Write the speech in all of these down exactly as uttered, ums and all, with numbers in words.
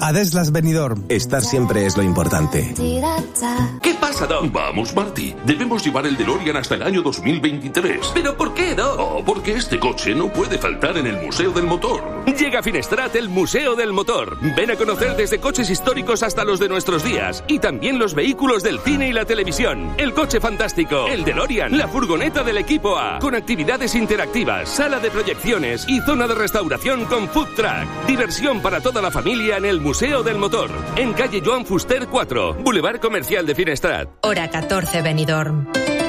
Adeslas Benidorm. Estar siempre es lo importante. ¿Qué pasa, Doc? Vamos, Marty. Debemos llevar el DeLorean hasta el año dos mil veintitrés. ¿Pero por qué, Doc? Oh, porque este coche no puede faltar en el Museo del Motor. Llega a Finestrat el Museo del Motor. Ven a conocer desde coches históricos hasta los de nuestros días. Y también los vehículos del cine y la televisión. El coche fantástico, el DeLorean, la furgoneta del equipo A. Con actividades interactivas, sala de proyecciones y zona de restauración con food truck. Diversión para toda la familia en el Museo del Motor. En calle Joan Fuster cuatro, Boulevard Comercial de Finestrat. Hora catorce, Benidorm.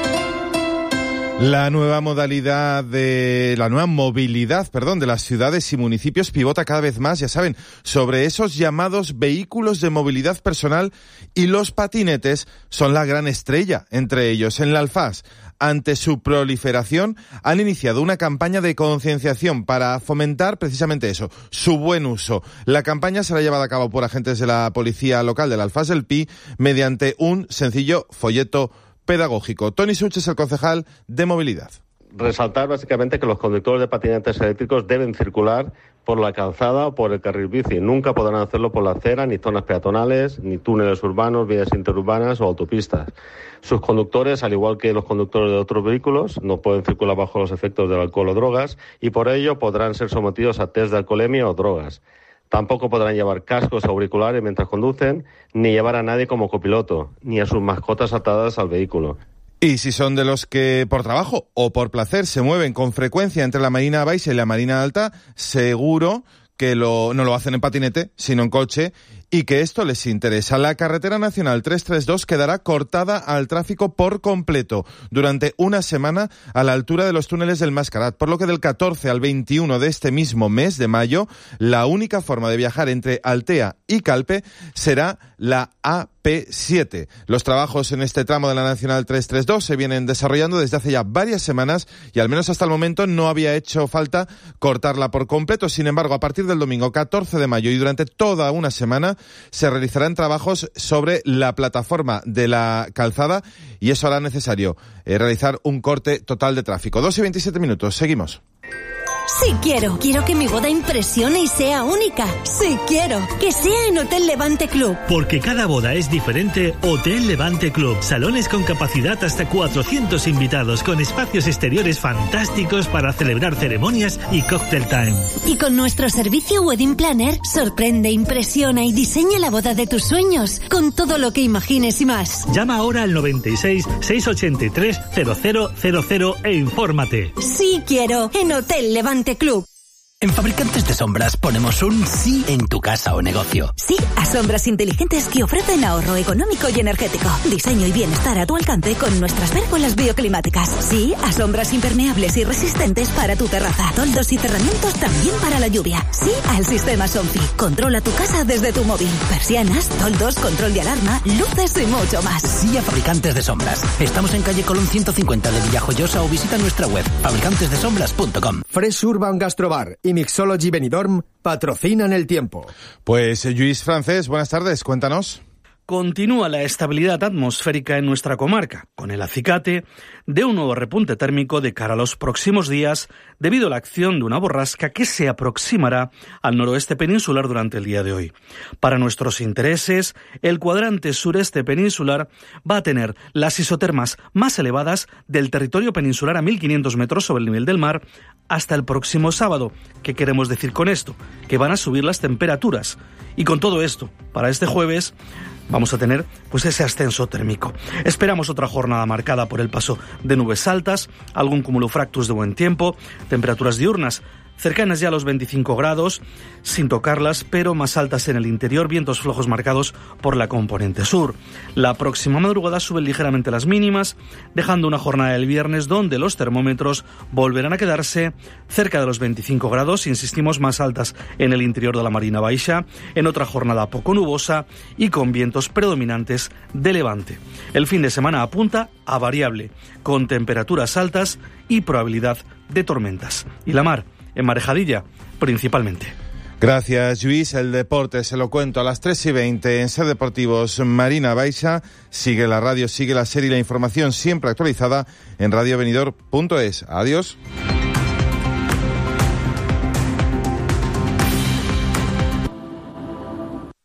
La nueva modalidad de la nueva movilidad, perdón, de las ciudades y municipios pivota cada vez más, ya saben, sobre esos llamados vehículos de movilidad personal, y los patinetes son la gran estrella entre ellos. En la Alfaz, ante su proliferación, han iniciado una campaña de concienciación para fomentar precisamente eso, su buen uso. La campaña será llevada a cabo por agentes de la policía local de la Alfaz del Pi mediante un sencillo folleto pedagógico. Toni Such es el concejal de movilidad. Resaltar básicamente que los conductores de patinetes eléctricos deben circular por la calzada o por el carril bici. Nunca podrán hacerlo por la acera, ni zonas peatonales, ni túneles urbanos, vías interurbanas o autopistas. Sus conductores, al igual que los conductores de otros vehículos, no pueden circular bajo los efectos del alcohol o drogas, y por ello podrán ser sometidos a test de alcoholemia o drogas. Tampoco podrán llevar cascos o auriculares mientras conducen, ni llevar a nadie como copiloto, ni a sus mascotas atadas al vehículo. Y si son de los que por trabajo o por placer se mueven con frecuencia entre la Marina Baixa y la Marina Alta, seguro que lo, no lo hacen en patinete, sino en coche, y que esto les interesa. La carretera nacional trescientos treinta y dos quedará cortada al tráfico por completo durante una semana a la altura de los túneles del Mascarat, por lo que del catorce al veintiuno de este mismo mes de mayo, la única forma de viajar entre Altea y Calpe será la A P siete. Los trabajos en este tramo de la Nacional trescientos treinta y dos se vienen desarrollando desde hace ya varias semanas y al menos hasta el momento no había hecho falta cortarla por completo. Sin embargo, a partir del domingo catorce de mayo y durante toda una semana se realizarán trabajos sobre la plataforma de la calzada y eso hará necesario eh, realizar un corte total de tráfico. dos y veintisiete minutos, seguimos. Sí quiero. Quiero que mi boda impresione y sea única. Sí quiero. Que sea en Hotel Levante Club. Porque cada boda es diferente, Hotel Levante Club. Salones con capacidad hasta cuatrocientos invitados, con espacios exteriores fantásticos para celebrar ceremonias y cocktail time. Y con nuestro servicio Wedding Planner, sorprende, impresiona y diseña la boda de tus sueños, con todo lo que imagines y más. Llama ahora al noventa y seis, seiscientos ochenta y tres, cero cero cero cero e infórmate. Sí quiero. En Hotel Levante Club. En Fabricantes de Sombras ponemos un sí en tu casa o negocio. Sí a sombras inteligentes que ofrecen ahorro económico y energético. Diseño y bienestar a tu alcance con nuestras pérgolas bioclimáticas. Sí a sombras impermeables y resistentes para tu terraza. Toldos y cerramientos también para la lluvia. Sí al sistema Sonfi. Controla tu casa desde tu móvil. Persianas, toldos, control de alarma, luces y mucho más. Sí a Fabricantes de Sombras. Estamos en calle Colón ciento cincuenta de Villajoyosa o visita nuestra web fabricantes de sombras punto com. Fresh Urban Gastrobar y Mixology Benidorm patrocinan el tiempo. Pues Lluís Francés, buenas tardes, cuéntanos. Continúa la estabilidad atmosférica en nuestra comarca, con el acicate de un nuevo repunte térmico de cara a los próximos días debido a la acción de una borrasca que se aproximará al noroeste peninsular durante el día de hoy. Para nuestros intereses, el cuadrante sureste peninsular va a tener las isotermas más elevadas del territorio peninsular a mil quinientos metros sobre el nivel del mar hasta el próximo sábado. ¿Qué queremos decir con esto? Que van a subir las temperaturas. Y con todo esto, para este jueves vamos a tener pues ese ascenso térmico. Esperamos otra jornada marcada por el paso de nubes altas, algún cumulofractus de buen tiempo, temperaturas diurnas cercanas ya a los veinticinco grados, sin tocarlas, pero más altas en el interior, vientos flojos marcados por la componente sur. La próxima madrugada suben ligeramente las mínimas, dejando una jornada del viernes donde los termómetros volverán a quedarse cerca de los veinticinco grados, insistimos, más altas en el interior de la Marina Baixa, en otra jornada poco nubosa y con vientos predominantes de levante. El fin de semana apunta a variable, con temperaturas altas y probabilidad de tormentas. Y la mar, enmarejadilla, principalmente. Gracias, Lluís. El deporte se lo cuento a las tres y veinte en Ser Deportivos Marina Baixa. Sigue la radio, sigue la serie y la información siempre actualizada en radio benidorm punto es. Adiós.